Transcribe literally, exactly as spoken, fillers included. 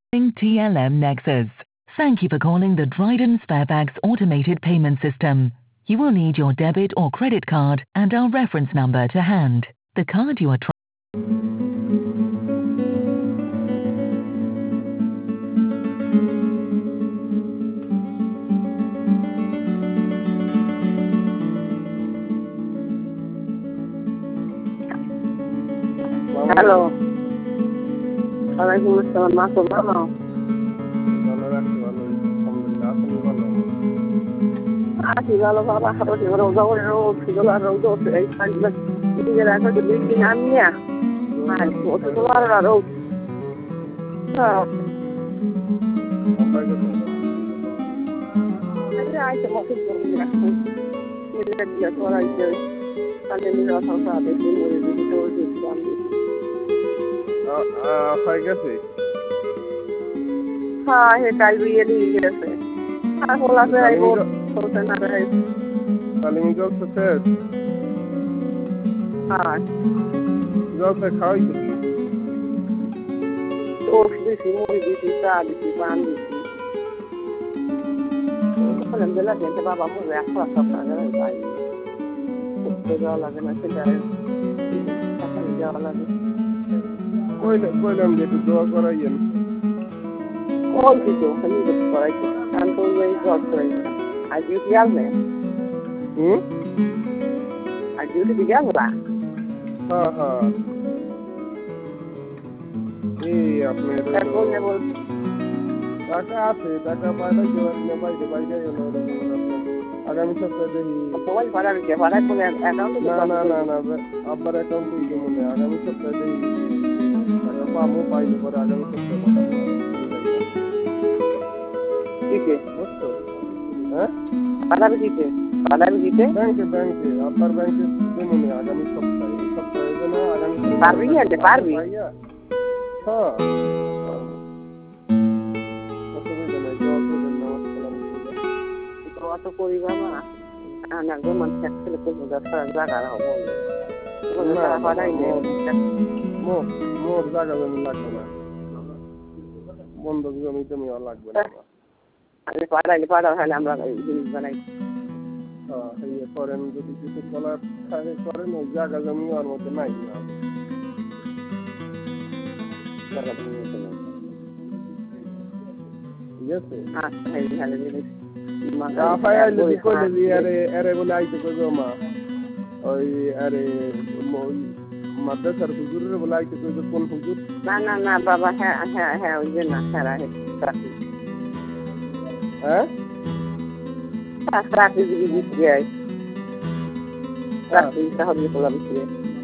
T L M Nexus. Thank you for calling the Dryden Sparebags automated payment system. You will need your debit or credit card and our reference number to hand. The card you are trying. Hello ওয়ালাইকুম আসসালাম মা তো ভালো ভালো রাখছি ভালো আলহামদুলিল্লাহ আপনি ভালো আছি ভালো বাবা হাতে রোজা করে রোজ ছিল আর রোজা এই কাজটা নিজের একটা বেশি নামিয়ে আর কত তোমার আর রোজ হ্যাঁ আইতে মতো নিজের দিয়ে করাইছে তাহলে নিজের সংসার বেশি মরে দিতে তো দিতাম হয়ে গেছে হ্যাঁ হে কাল বিয়ে দিয়ে গেছে আর বলা যায় বলতে না রে তালিমি জল শেষ হ্যাঁ জলটা খাওয়াই তো তোর দিছি মুড়ি দিছি চা দিছি পান দিছি বললাম যে লাগে যে বাবা মুড়ি একটা সপ্তাহ ধরে পাই করতে যাওয়া লাগে না সেটা সকালে যাওয়া লাগে কইলে কইলাম যে একটু দোয়া করাইয়েন কই দিত খালি দোয়া করাইছে কারণ তো ওই জব করাইছে আর ডিউটি আসবে হুম আর ডিউটি দিকে আসবা হ্যাঁ হ্যাঁ এই আপনার টাকা আছে টাকা পাইলে জোয়ার বাইরে বাইরে গেল আগামী সপ্তাহে দেখি সবাই ভাড়া দিতে ভাড়া করে অ্যাকাউন্টে না না না না আব্বার অ্যাকাউন্টে দিতে মনে আগামী সপ্তাহে দেখি টাকা পাবো পাইলে পরে আগামী সপ্তাহে দিতে বুঝছো হ্যাঁ ভাড়া দিতে ভাড়া দিতে ব্যাংকে ব্যাংকে আপনার ব্যাংকে দিতে মনে আগামী সপ্তাহে এই সপ্তাহে যেন আগামী পারবি আনতে পারবি হ্যাঁ অত করিবা না না গো মান থাকলে তো দরকার জায়গা হবে না ভাড়াই নেই মোর মোর জায়গা জমি লাগবে না বন্ধক জমি জমি লাগবে না আমি পাড়াইলে পাড়া হলে আমরা জিনিস বানাই হ্যাঁ এই করেন যদি কিছু কলার খাই করেন ওই জায়গা জমি আর মধ্যে নাই না জায়গা জমি ঠিক আছে আচ্ছা এই ভালো জিনিস মাদ্রাসার হুজুরের বলে আইতে কইবে কোন হুজুর না না না বাবা হ্যাঁ হ্যাঁ হ্যাঁ ওই যে না সারা হ্যাঁ রাখি দিবি দিবি রাখি তাহলে বলা দিবি